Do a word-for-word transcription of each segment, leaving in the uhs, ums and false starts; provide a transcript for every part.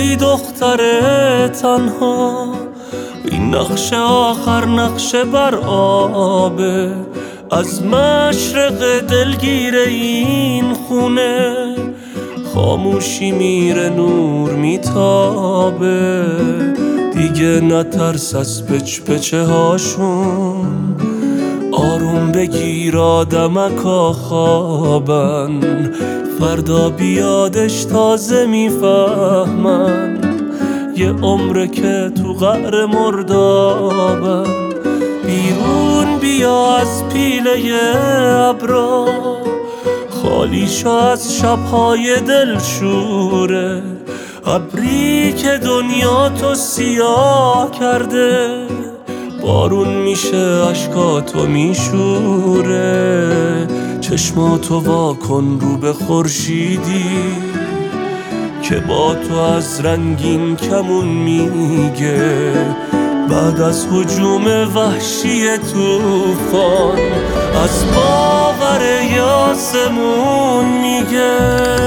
ای دختر تنها، این نقش آخر نقش بر آبه، از مشرق دلگیر این خونه خاموشی میره نور میتابه. دیگه نترس از پچ پچه هاشون، آروم بگیر آدمکا خوابن، فردا بیادش تازه میفهمن یه عمره که تو قعر مردابن. بیرون بیا از پیله ابرا، خالی شو از شبهای دلشوره، ابری که دنیا تو سیاه کرده بارون میشه اشکاتو میشوره. چشماتو وا کن رو به خورشیدی که با تو از رنگین کمون میگه، بعد از هجوم وحشی طوفان از باور یاسمون میگه.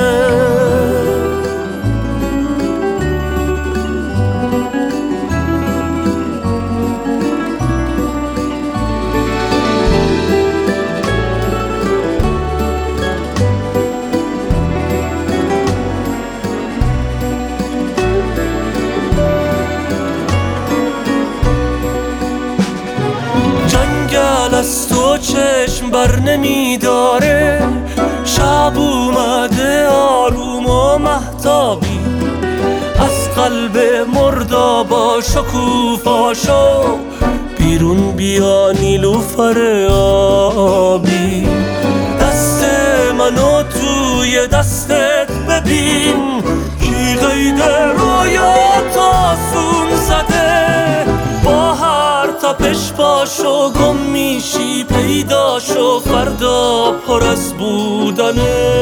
از تو چشم بر نمیداره، شب اومده آروم و مهتابی، از قلب مردابا شکوفاشو بیرون بیا نیلوفر آبی. دست منو توی دستت ببین، کی قید رویات آسون زده، با هر تپش پاشو گم میشی پیداشو، فردا پر از بودنه.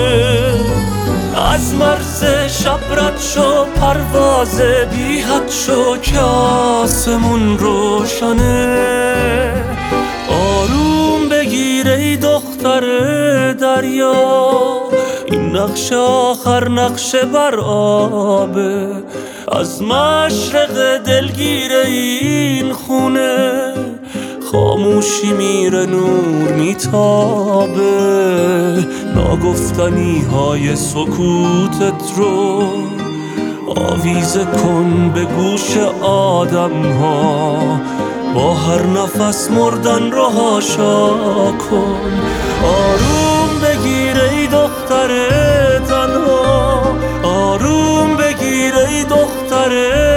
از مرز شب رد شو پرواز بی حد شو که آسمون روشنه. آروم بگیر ای دختر دریا، این نقش آخر نقش بر آبه، از مشرق دلگیر این خونه خاموشی میره نور میتابه. ناگفتنی های سکوتت رو آویزه کن به گوش آدم ها، با هر نفس مردن رو حاشا کن. آروم بگیر ای دختر تنها، آروم بگیر ای دختر